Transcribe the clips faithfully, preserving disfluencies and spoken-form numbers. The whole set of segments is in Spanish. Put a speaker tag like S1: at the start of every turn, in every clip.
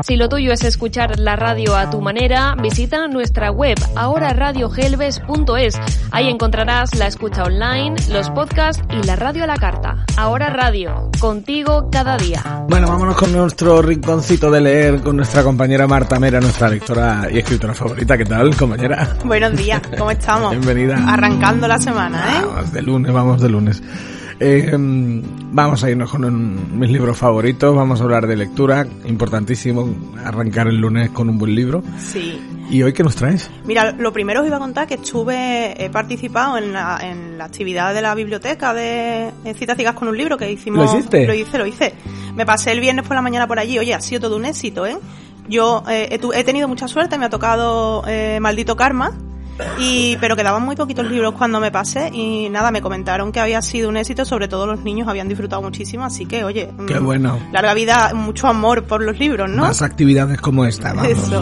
S1: Si lo tuyo es escuchar la radio a tu manera, visita nuestra web ahora radio gelbes punto es. Ahí encontrarás la escucha online, los podcasts y la radio a la carta. Ahora Radio, contigo cada día.
S2: Bueno, vámonos con nuestro rinconcito de leer con nuestra compañera Marta Mera, nuestra lectora y escritora favorita. ¿Qué tal, compañera?
S3: Buenos días, ¿cómo estamos?
S2: Bienvenida.
S3: Arrancando la semana, ¿eh?
S2: Vamos de lunes, vamos de lunes. Eh, vamos a irnos con un, mis libros favoritos, vamos a hablar de lectura, importantísimo arrancar el lunes con un buen libro.
S3: Sí.
S2: ¿Y hoy qué nos traes?
S3: Mira, lo primero os iba a contar que estuve, he participado en la, en la actividad de la biblioteca de Citas Ciegas con un libro que hicimos.
S2: ¿Lo hiciste?
S3: Lo hice, lo hice. Me pasé el viernes por la mañana por allí, oye, ha sido todo un éxito, ¿eh? Yo eh, he, tu, he tenido mucha suerte, me ha tocado eh, Maldito Karma. Y pero quedaban muy poquitos libros cuando me pasé y nada, me comentaron que había sido un éxito, sobre todo los niños habían disfrutado muchísimo, así que oye,
S2: qué bueno,
S3: larga vida, mucho amor por los libros, ¿no?
S2: Más actividades como esta, vamos.
S3: Eso.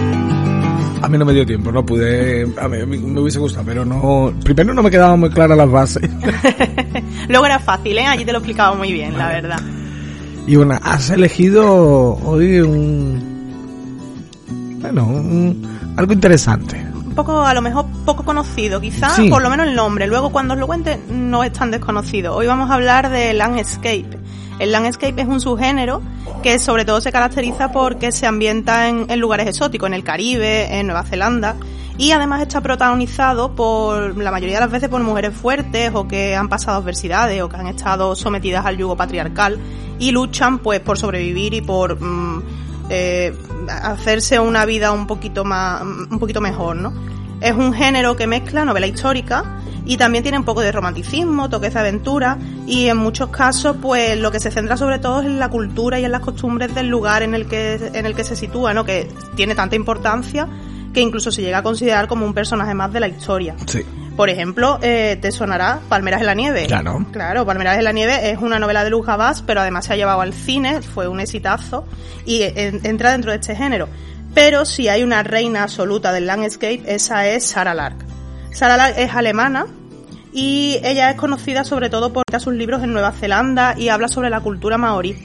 S2: A mí no me dio tiempo, no pude, a mí, a mí me hubiese gustado, pero no, primero no me quedaban muy claras las bases.
S3: Luego era fácil, ¿eh? Allí te lo explicaba muy bien, la verdad.
S2: Y bueno, has elegido hoy un, bueno, un, algo interesante.
S3: Un poco, a lo mejor poco conocido, quizás,
S2: sí.
S3: Por lo menos el nombre. Luego cuando os lo cuente no es tan desconocido. Hoy vamos a hablar de landscape. El landscape es un subgénero que sobre todo se caracteriza porque se ambienta en, en lugares exóticos, en el Caribe, en Nueva Zelanda, y además está protagonizado por la mayoría de las veces por mujeres fuertes o que han pasado adversidades o que han estado sometidas al yugo patriarcal y luchan pues por sobrevivir y por mmm, eh, hacerse una vida un poquito más, un poquito mejor, ¿no? Es un género que mezcla novela histórica y también tiene un poco de romanticismo, toques de aventura y en muchos casos pues lo que se centra sobre todo es en la cultura y en las costumbres del lugar en el que en el que se sitúa, ¿no? Que tiene tanta importancia que incluso se llega a considerar como un personaje más de la historia. Sí. Por ejemplo, eh, te sonará Palmeras en la nieve.
S2: Claro.
S3: Claro, Palmeras en la nieve es una novela de Luz Abbás, pero además se ha llevado al cine, fue un exitazo y en, entra dentro de este género. Pero si hay una reina absoluta del landscape, esa es Sarah Lark. Sarah Lark es alemana y ella es conocida sobre todo por sus libros en Nueva Zelanda y habla sobre la cultura maorí.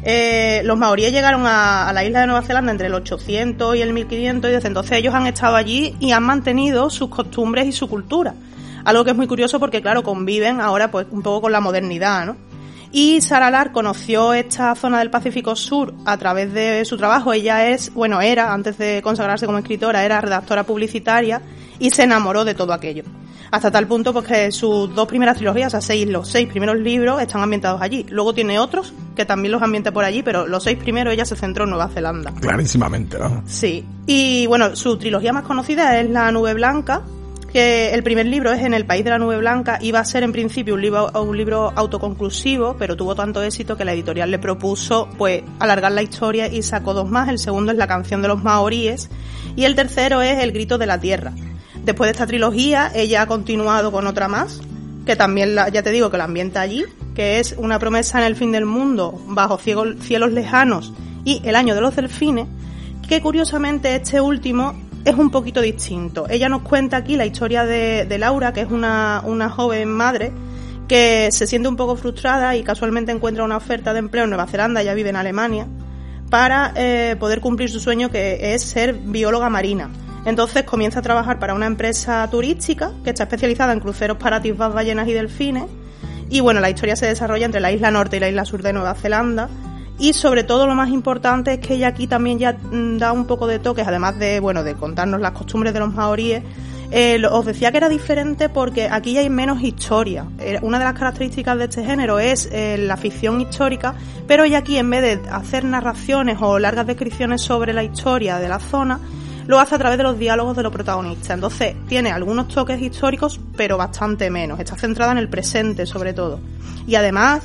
S3: Eh, los maoríes llegaron a, a la isla de Nueva Zelanda entre el ochocientos y el mil quinientos y desde entonces ellos han estado allí y han mantenido sus costumbres y su cultura. Algo que es muy curioso porque, claro, conviven ahora pues un poco con la modernidad, ¿no? Y Sarah Lark conoció esta zona del Pacífico Sur a través de su trabajo. Ella es, bueno, era, antes de consagrarse como escritora, era redactora publicitaria y se enamoró de todo aquello. Hasta tal punto pues que sus dos primeras trilogías, o sea, seis, los seis primeros libros están ambientados allí. Luego tiene otros que también los ambienta por allí, pero los seis primeros ella se centró en Nueva Zelanda.
S2: Clarísimamente, ¿no?
S3: Sí. Y bueno, su trilogía más conocida es La Nube Blanca, que el primer libro es En el País de la Nube Blanca, iba a ser en principio un libro, un libro autoconclusivo, pero tuvo tanto éxito que la editorial le propuso pues alargar la historia y sacó dos más. El segundo es La Canción de los Maoríes y el tercero es El Grito de la Tierra. Después de esta trilogía, ella ha continuado con otra más, que también, la, ya te digo, que la ambienta allí, que es Una promesa en el fin del mundo, Bajo ciegos, cielos lejanos y El año de los delfines, que curiosamente este último es un poquito distinto. Ella nos cuenta aquí la historia de, de Laura, que es una, una joven madre que se siente un poco frustrada y casualmente encuentra una oferta de empleo en Nueva Zelanda, ella vive en Alemania, para eh, poder cumplir su sueño, que es ser bióloga marina. Entonces comienza a trabajar para una empresa turística que está especializada en cruceros para atisbas, ballenas y delfines. Y bueno, la historia se desarrolla entre la isla norte y la isla sur de Nueva Zelanda. Y sobre todo lo más importante es que ella aquí también ya da un poco de toques, además de, bueno, de contarnos las costumbres de los maoríes. Eh, os decía que era diferente porque aquí ya hay menos historia. Eh, una de las características de este género es eh, la ficción histórica, pero ella aquí, en vez de hacer narraciones o largas descripciones sobre la historia de la zona, lo hace a través de los diálogos de los protagonistas. Entonces tiene algunos toques históricos, pero bastante menos. Está centrada en el presente, sobre todo. Y además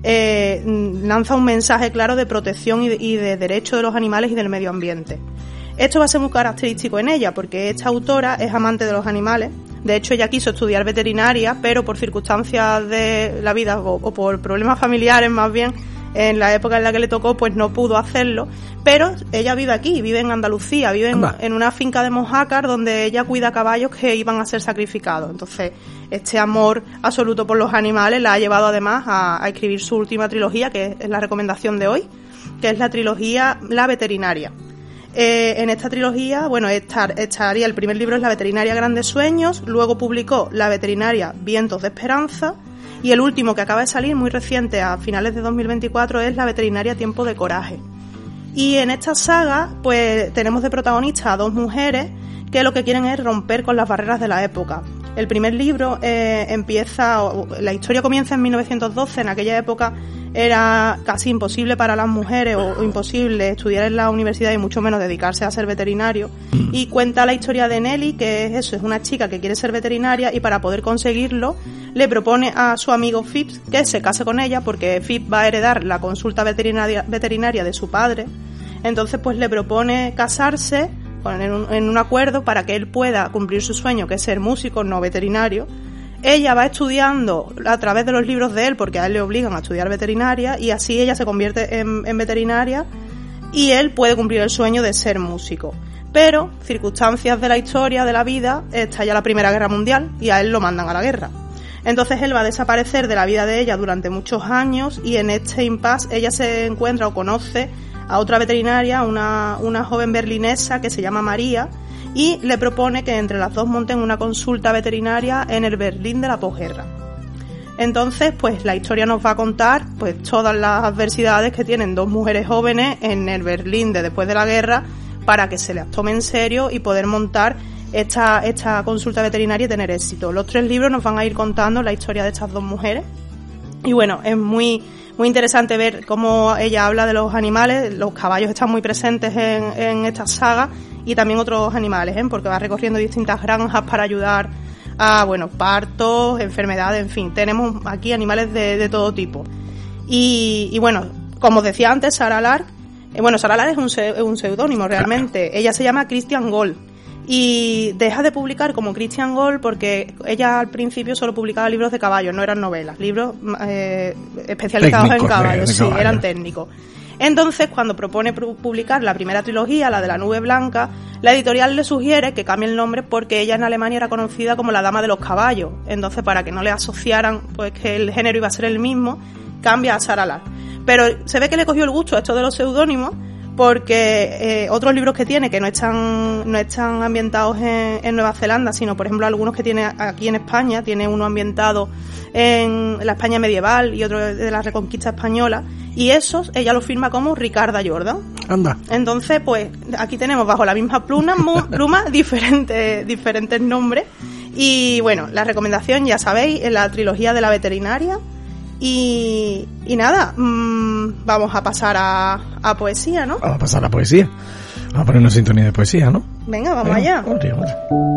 S3: eh, lanza un mensaje claro de protección y de, y de derecho de los animales y del medio ambiente. Esto va a ser muy característico en ella, porque esta autora es amante de los animales. De hecho, ella quiso estudiar veterinaria, pero por circunstancias de la vida o, o por problemas familiares más bien, en la época en la que le tocó, pues no pudo hacerlo. Pero ella vive aquí, vive en Andalucía, vive en, en una finca de Mojácar donde ella cuida caballos que iban a ser sacrificados. Entonces, este amor absoluto por los animales la ha llevado además a, a escribir su última trilogía, que es la recomendación de hoy, que es la trilogía La Veterinaria. Eh, en esta trilogía, bueno, estar, estaría el primer libro es La Veterinaria Grandes Sueños, luego publicó La Veterinaria Vientos de Esperanza, y el último que acaba de salir, muy reciente, a finales de dos mil veinticuatro, es La Veterinaria Tiempo de Coraje. Y en esta saga, pues tenemos de protagonistas a dos mujeres que lo que quieren es romper con las barreras de la época. El primer libro eh, empieza, la historia comienza en mil novecientos doce, en aquella época era casi imposible para las mujeres o, o imposible estudiar en la universidad y mucho menos dedicarse a ser veterinario, y cuenta la historia de Nelly, que es eso, es una chica que quiere ser veterinaria y para poder conseguirlo le propone a su amigo Phipps que se case con ella porque Phipps va a heredar la consulta veterinaria, veterinaria de su padre. Entonces pues le propone casarse en un, en un acuerdo para que él pueda cumplir su sueño, que es ser músico, no veterinario. Ella va estudiando a través de los libros de él, porque a él le obligan a estudiar veterinaria, y así ella se convierte en, en veterinaria y él puede cumplir el sueño de ser músico. Pero, circunstancias de la historia, de la vida, estalla la Primera Guerra Mundial y a él lo mandan a la guerra. Entonces él va a desaparecer de la vida de ella durante muchos años, y en este impasse ella se encuentra o conoce a otra veterinaria, una, una joven berlinesa que se llama María, y le propone que entre las dos monten una consulta veterinaria en el Berlín de la posguerra. Entonces, pues la historia nos va a contar pues todas las adversidades que tienen dos mujeres jóvenes en el Berlín de después de la guerra para que se las tome en serio y poder montar esta, esta consulta veterinaria y tener éxito. Los tres libros nos van a ir contando la historia de estas dos mujeres. Y bueno, es muy muy interesante ver cómo ella habla de los animales. Los caballos están muy presentes en, en esta saga, y también otros animales, ¿eh? Porque va recorriendo distintas granjas para ayudar a, bueno, partos, enfermedades, en fin, tenemos aquí animales de, de todo tipo. Y, y bueno, como os decía antes, Sarah Lark, eh, bueno, Sarah Lark es un, es un seudónimo realmente. Ella se llama Christian Gold y deja de publicar como Christian Gold porque ella al principio solo publicaba libros de caballos, no eran novelas, libros eh, especializados técnicos, en caballos, de, de sí, caballo. Eran técnicos. Entonces, cuando propone publicar la primera trilogía, la de la Nube Blanca, la editorial le sugiere que cambie el nombre porque ella en Alemania era conocida como la Dama de los Caballos. Entonces, para que no le asociaran pues que el género iba a ser el mismo, cambia a Sarah Lark. Pero se ve que le cogió el gusto a esto de los seudónimos, porque eh, otros libros que tiene que no están no están ambientados en, en Nueva Zelanda, sino por ejemplo algunos que tiene aquí en España, tiene uno ambientado en la España medieval y otro de la Reconquista española, y esos ella lo firma como Ricarda Jordan.
S2: Anda.
S3: Entonces, pues aquí tenemos bajo la misma pluma, pluma diferentes diferentes nombres. Y bueno, la recomendación, ya sabéis, en la trilogía de La Veterinaria. Y, y nada, mmm, vamos a pasar a, a poesía, ¿no?
S2: Vamos a pasar a poesía. Vamos a poner una sintonía de poesía, ¿no?
S3: Venga, vamos Venga, allá. Vamos, vamos.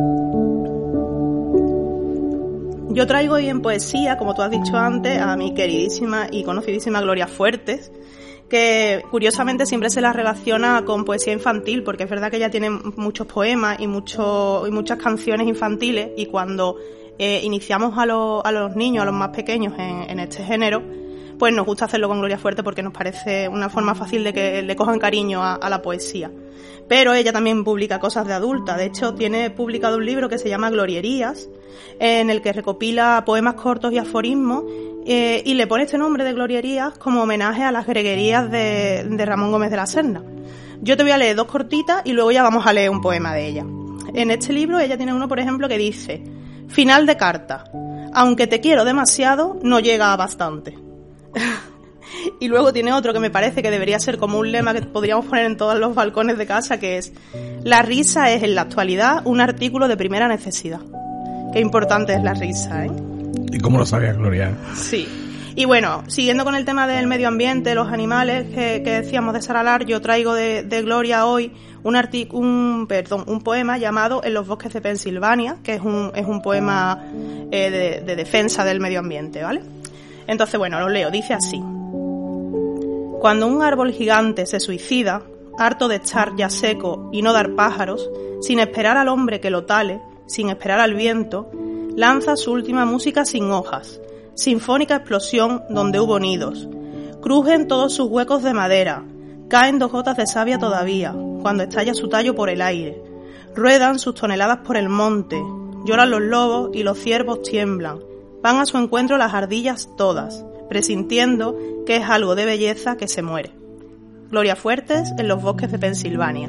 S3: Yo traigo hoy en poesía, como tú has dicho antes, a mi queridísima y conocidísima Gloria Fuertes, que curiosamente siempre se la relaciona con poesía infantil, porque es verdad que ella tiene muchos poemas y, mucho, y muchas canciones infantiles, y cuando eh, iniciamos a, lo, a los niños, a los más pequeños en, en este género, pues nos gusta hacerlo con Gloria Fuertes porque nos parece una forma fácil de que le cojan cariño a, a la poesía. Pero ella también publica cosas de adulta. De hecho, tiene publicado un libro que se llama Glorierías, en el que recopila poemas cortos y aforismos, eh, y le pone este nombre de Glorierías como homenaje a las greguerías de, de Ramón Gómez de la Serna. Yo te voy a leer dos cortitas y luego ya vamos a leer un poema de ella. En este libro ella tiene uno, por ejemplo, que dice: final de carta. Aunque te quiero demasiado, no llega a bastante. Y luego tiene otro que me parece que debería ser como un lema que podríamos poner en todos los balcones de casa, que es: la risa es en la actualidad un artículo de primera necesidad. Qué importante es la risa, ¿eh?
S2: ¿Y cómo lo sabía Gloria?
S3: Sí. Y bueno, siguiendo con el tema del medio ambiente, los animales que, que decíamos de Sarah Lark, yo traigo de, de Gloria hoy un, artic- un, perdón, un poema llamado En los bosques de Pensilvania, que es un, es un poema eh, de, de defensa del medio ambiente, ¿vale? Entonces, bueno, lo leo, dice así: cuando un árbol gigante se suicida, harto de estar ya seco y no dar pájaros, sin esperar al hombre que lo tale, sin esperar al viento, lanza su última música sin hojas, sinfónica explosión donde hubo nidos. Crujen todos sus huecos de madera, caen dos gotas de savia todavía, cuando estalla su tallo por el aire. Ruedan sus toneladas por el monte, lloran los lobos y los ciervos tiemblan. Van a su encuentro las ardillas todas, presintiendo que es algo de belleza que se muere. Gloria Fuertes en los bosques de Pensilvania.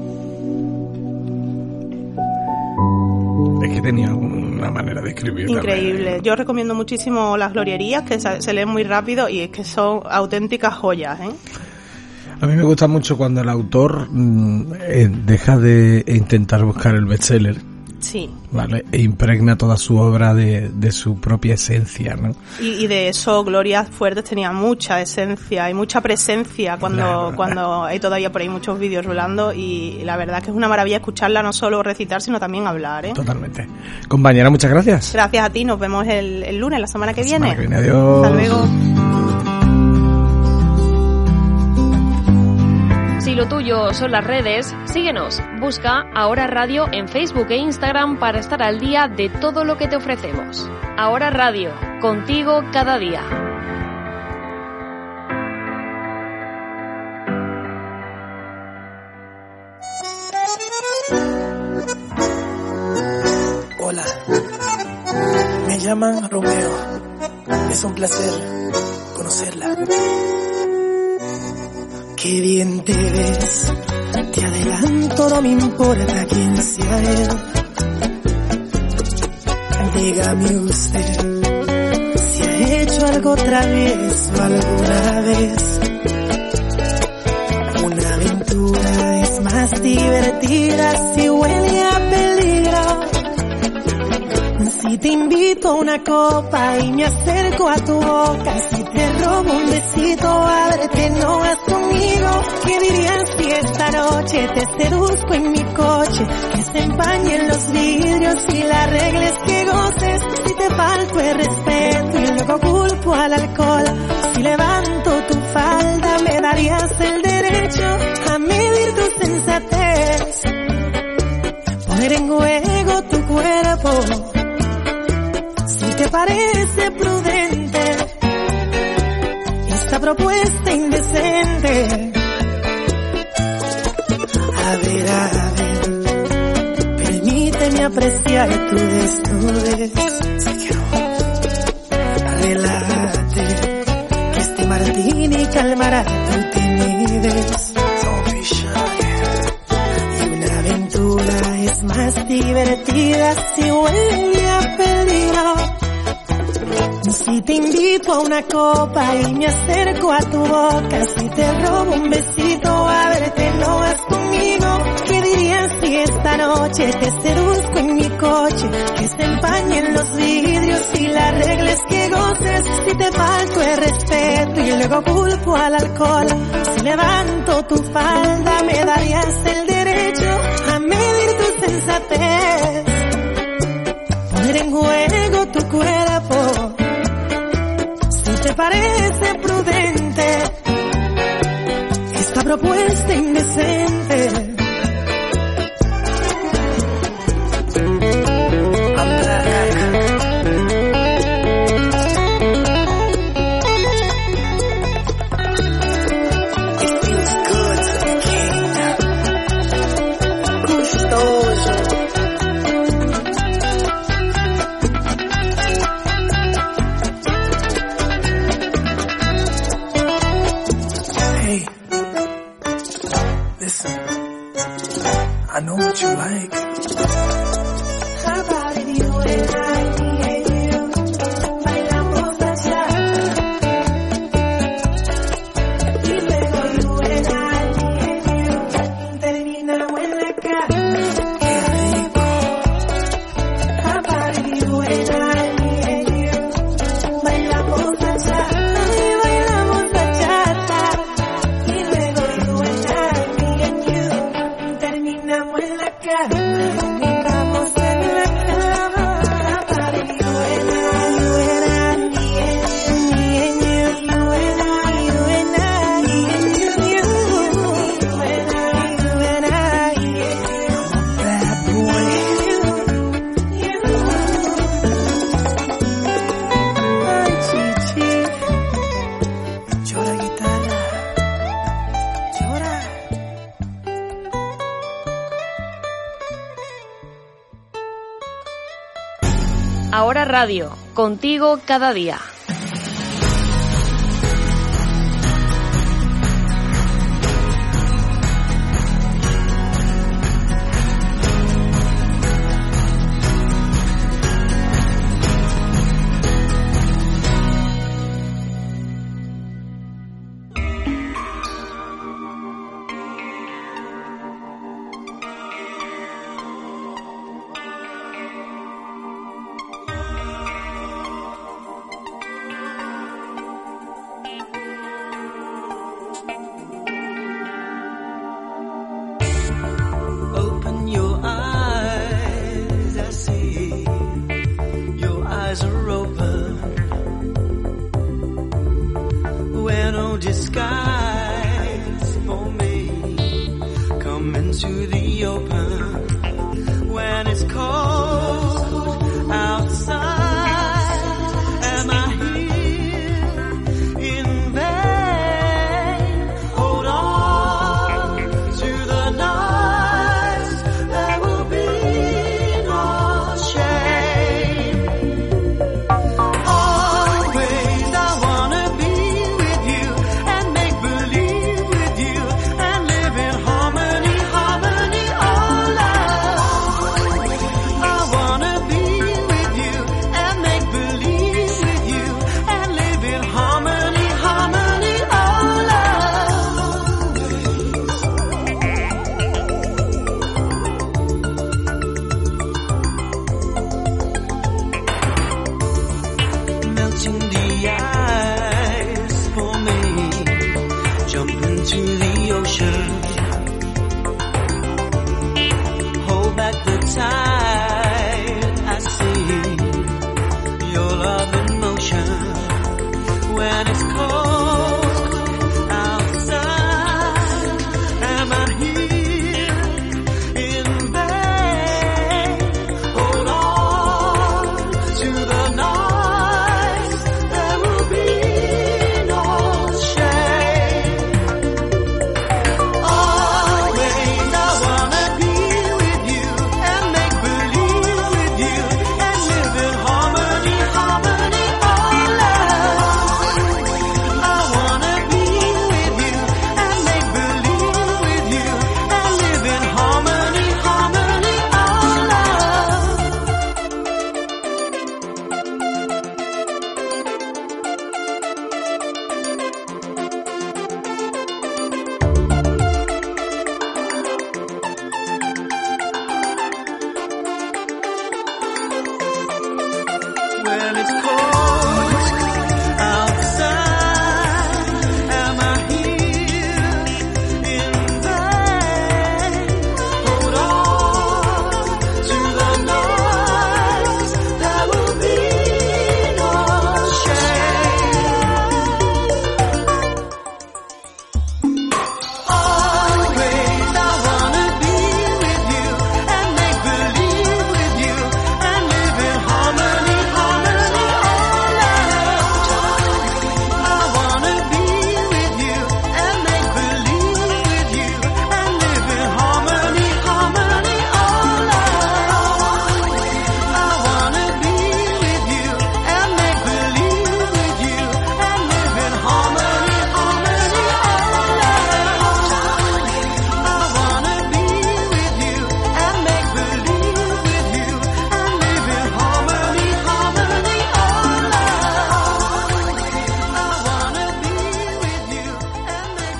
S2: Es que tenía una manera de escribir
S3: increíble.
S2: También.
S3: Yo recomiendo muchísimo las glorierías, que se, se leen muy rápido y es que son auténticas joyas, ¿eh?
S2: A mí me gusta mucho cuando el autor mmm, eh, deja de intentar buscar el bestseller.
S3: Sí.
S2: ¿Vale? E impregna toda su obra de, de su propia esencia, ¿no?
S3: Y, y de eso Gloria Fuertes tenía mucha esencia y mucha presencia cuando, claro, cuando hay todavía por ahí muchos vídeos rolando, y la verdad que es una maravilla escucharla, no solo recitar, sino también hablar, ¿eh?
S2: Totalmente. Compañera, muchas gracias.
S3: Gracias a ti, nos vemos el, el lunes, la semana que
S2: la
S3: viene.
S2: Semana que viene. Adiós.
S3: Hasta luego.
S1: Si lo tuyo son las redes, síguenos. Busca Ahora Radio en Facebook e Instagram para estar al día de todo lo que te ofrecemos. Ahora Radio, contigo cada día.
S4: Hola, me llaman Romeo. Es un placer conocerla. Qué bien te ves, te adelanto, no me importa quién sea él. Dígame usted, si ha hecho algo otra vez o alguna vez. Una aventura es más divertida si huele a peligro. Si te invito a una copa y me acerco a tu boca, si te robo un besito, ábrete, no vas conmigo. ¿Qué dirías si esta noche te seduzco en mi coche? Que se empañen los vidrios y la regla es que goces. Si te falto el respeto y luego culpo al alcohol, si levanto tu falda me darías el derecho a medir tu sensatez, poner en juego tu cuerpo. ¿Te parece prudente esta propuesta indecente? A ver, a ver, permíteme apreciar tu desnudez. Relájate, que este martini calmará tu timidez. Y una aventura es más divertida si huele a peligro. Si te invito a una copa y me acerco a tu boca, si te robo un besito, ábrete, no vas conmigo. ¿Qué dirías si esta noche te seduzco en mi coche? Que se empañen los vidrios y la regla es que goces. Si te falto el respeto y luego culpo al alcohol, si levanto tu falda me darías el derecho a medir tu sensatez, poner en juego tu cuerpo. ¿Te parece prudente esta propuesta indecente? I know what you like. How about if you and I, me and you, bailamos bachata? Y luego you and I, me and you, terminamos en la cama. Qué rico. How about if you and I, me and you, bailamos bachata? Y bailamos bachata. Y luego you and I, me and you, terminamos en la cama.
S1: Ahora Radio, contigo cada día.
S5: come into the open when it's cold outside. Am I here in vain? Hold on to the night. There will be no shame. Always I wanna be with you and make believe with you and live in harmony, harmony, oh love. I wanna be with you and make believe with you and live in harmony, harmony, oh love. Melting the ice for me, jump into the ocean, hold back the tide. I see your love in motion when it's cold outside. Am I here in vain? Hold on to the night. There will be no shame. Always I wanna be with you and make believe with you and live in harmony, harmony, oh love. I wanna be with you and make believe with you and live in harmony, harmony, oh love. When it's cold outside, am I here in vain? Hold on to the night. There will be no shame. Always I wanna be with you and make believe with you and live in harmony, harmony, oh love. I wanna be with you and make believe with you and live in harmony, harmony, oh love. I wanna be with you and make believe with you and live in harmony, harmony, oh love. I wanna be with you and make believe with you and live in harmony, harmony, oh love. I wanna be with you and make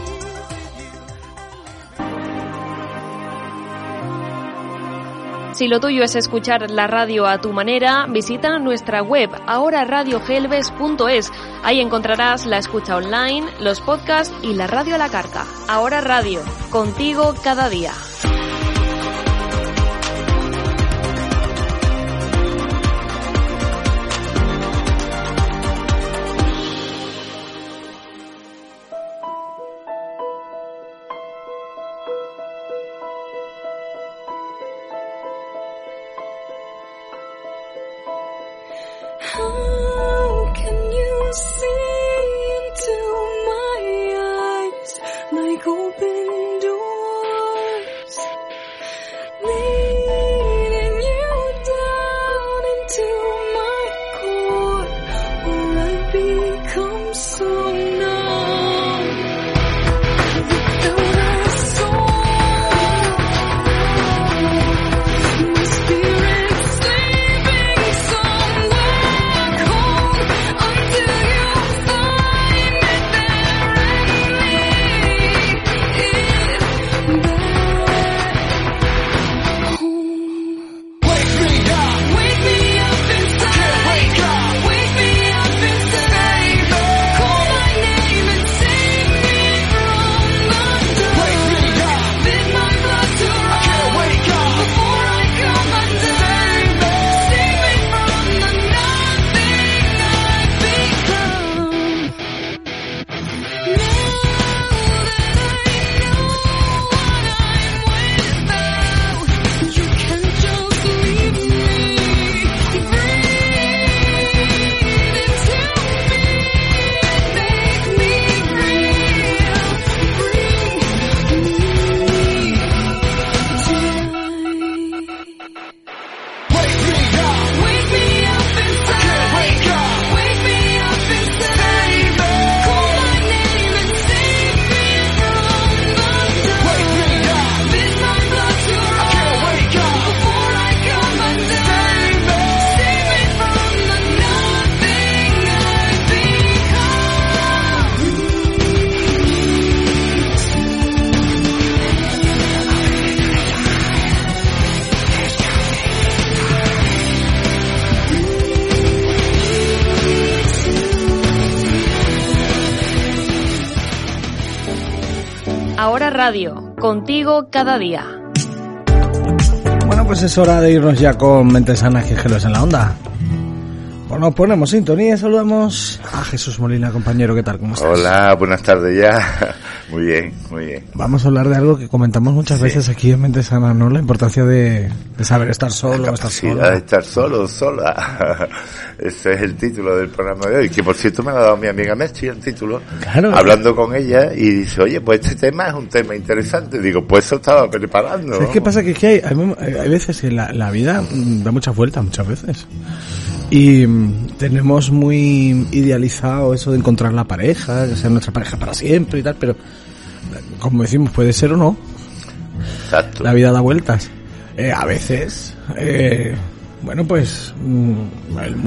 S5: believe with you.
S1: Si lo tuyo es escuchar la radio a tu manera, visita nuestra web ahora radio gelbes punto es. Ahí encontrarás la escucha online, los podcasts y la radio a la carta. Ahora Radio, contigo cada día.
S6: How can you see into my eyes like open doors, leading you down into my core, where I become so numb without a soul, my spirit sleeping somewhere cold until you
S1: Radio, contigo cada día.
S2: Bueno, pues es hora de irnos ya con Mentes Sanas y Gelos en la Onda. Pues nos ponemos sintonía y saludamos a Jesús Molina, compañero. ¿Qué tal? ¿Cómo estás?
S7: Hola, buenas tardes ya. Muy bien, muy bien.
S2: Vamos a hablar de algo que comentamos muchas
S7: Sí.
S2: veces aquí en Mentes Sanas, ¿no? La importancia de, de saber estar solo,
S7: La
S2: estar
S7: capacidad
S2: solo.
S7: de estar solo, sola. Ese es el título del programa de hoy, que por cierto me lo ha dado mi amiga Mechi el título,
S2: Claro.
S7: hablando con ella, y dice, oye, pues este tema es un tema interesante. Digo, pues eso estaba preparando.
S2: ¿Sabes qué pasa? Que es que hay, hay, hay veces que la, la vida mm, da muchas vueltas, muchas veces. Y mm, tenemos muy idealizado eso de encontrar la pareja, que sea nuestra pareja para siempre y tal, pero como decimos, puede ser o no.
S7: Exacto.
S2: La vida da vueltas. Eh, a veces, eh, bueno, pues mm, el